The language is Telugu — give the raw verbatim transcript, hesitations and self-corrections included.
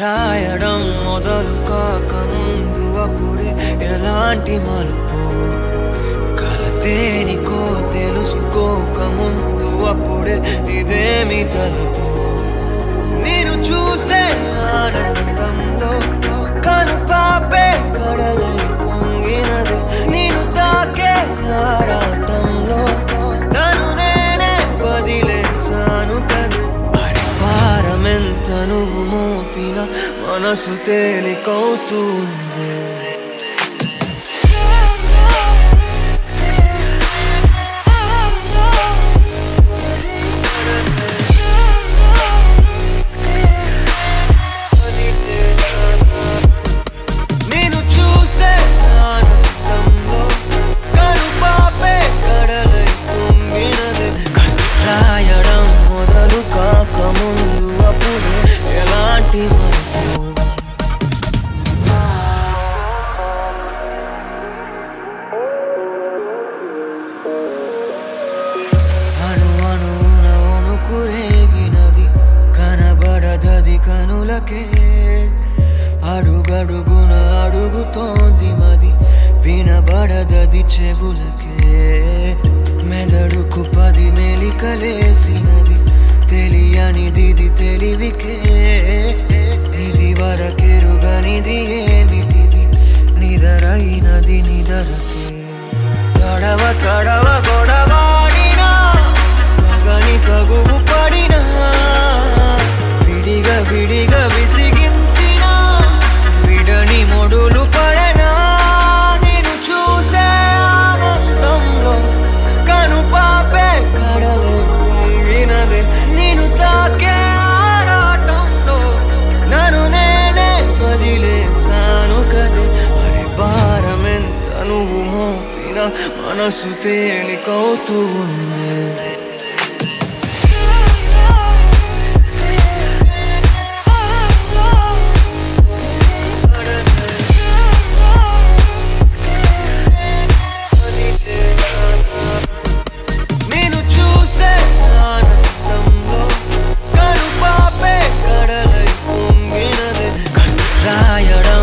రాయడం మొదలు కాక ముందు అప్పుడే ఎలాంటి మలుపు కలతేనికో తెలుసుకోక ముందు అప్పుడే ఇదేమి తలుపు నేను చూసే ఆనందంలో కను పాపే కడలై పొంగినది నేను తాకే ఆరాటంలో నన్ను నేనే వదిలేసాను కది అడి పారమెంత నువ్వు మోపిన మనసు తేలికవుతుంది కనులకే అడుగడుగున అడుగుతోంది మది వినబడదది చెవులకే మెదడుకు పది మెలికలేసినది తెలియనిది తెలివికే ఇది వరకెరుగనిది ఏమిటిది నిదరైనది నిదరకే తడవ తడవ గొడవాడినా గని తగువు పడినా విడిగా విడిగా విసిగించిన విడని మొడులు పడనా నేను చూసే ఆనందంలో కను పాపే కడలు పొంగినదే నేను తాకే ఆరాటంలో నన్ను నేనే వదిలేసాను కదే అరే భారమెంత నువ్వు మోపిన మనసు తేలికవుతూ ఉంది రాయడం